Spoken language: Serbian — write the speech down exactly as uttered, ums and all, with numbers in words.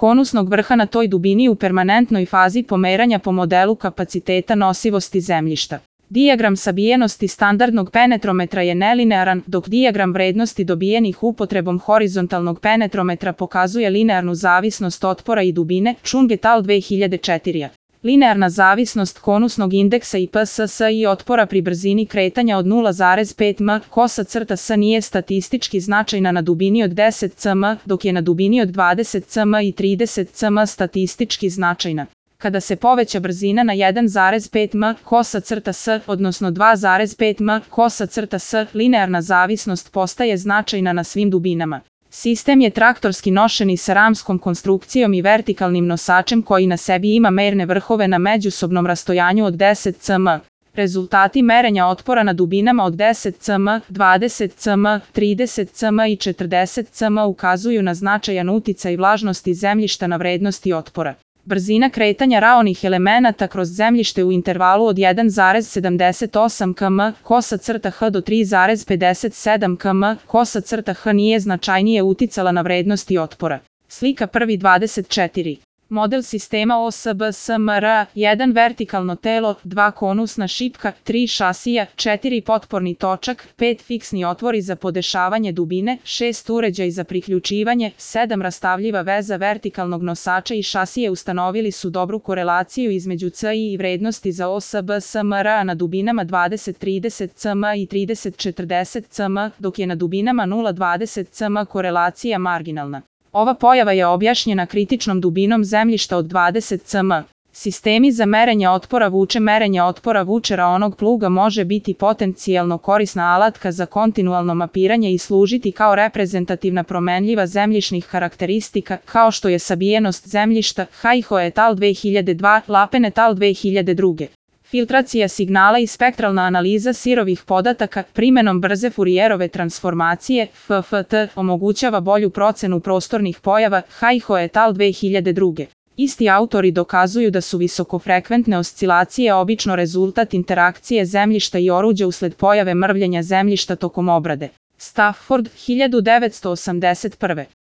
konusnog vrha na toj dubini u permanentnoj fazi pomeranja po modelu kapaciteta nosivosti zemljišta. Dijagram sabijenosti standardnog penetrometra je nelinearan, dok dijagram vrednosti dobijenih upotrebom horizontalnog penetrometra pokazuje linearnu zavisnost otpora i dubine, Chung et al. dve hiljade četiri. Linearna zavisnost konusnog indeksa i P S S i otpora pri brzini kretanja od nula zarez pet m kosa crta s nije statistički značajna na dubini od deset cm, dok je na dubini od dvadeset cm i trideset cm statistički značajna. Kada se poveća brzina na jedan zarez pet m kosa crta s, odnosno dva zarez pet m kosa crta s, linearna zavisnost postaje značajna na svim dubinama. Sistem je traktorski nošeni sa ramskom konstrukcijom i vertikalnim nosačem koji na sebi ima merne vrhove na međusobnom rastojanju od deset cm. Rezultati merenja otpora na dubinama od deset cm, dvadeset cm, trideset cm i četrdeset cm ukazuju na značajan uticaj vlažnosti zemljišta na vrednosti otpora. Brzina kretanja raonih elemenata kroz zemljište u intervalu od jedan zarez sedamdeset osam kilometara kosa crta h do tri zarez pedeset sedam kilometara kosa crta h nije značajnije uticala na vrednosti otpora. Slika prvi dvadeset četiri. Model sistema O S B S M R, jedan vertikalno telo, dva konusna šipka, tri šasija, četiri potporni točak, pet fiksni otvori za podešavanje dubine, šest uređaj za priključivanje, sedam rastavljiva veza vertikalnog nosača i šasije ustanovili su dobru korelaciju između C I i vrednosti za O S B S M R na dubinama dvadeset trideset cm i trideset četrdeset cm, dok je na dubinama nula dvadeset cm korelacija marginalna. Ova pojava je objašnjena kritičnom dubinom zemljišta od dvadeset cm. Sistemi za merenje otpora vuče Merenje otpora vuče raonog pluga može biti potencijalno korisna alatka za kontinualno mapiranje i služiti kao reprezentativna promenljiva zemljišnih karakteristika, kao što je sabijenost zemljišta, Hajho et al. dve hiljade dva, Lapen et al. dve hiljade dva. Filtracija signala i spektralna analiza sirovih podataka primenom brze Fourierove transformacije F F T omogućava bolju procenu prostornih pojava, Hajho et al. dve hiljade dva. Isti autori dokazuju da su visokofrekventne oscilacije obično rezultat interakcije zemljišta i oruđa usled pojave mrvljenja zemljišta tokom obrade. Stafford, hiljadu devetsto osamdeset prve.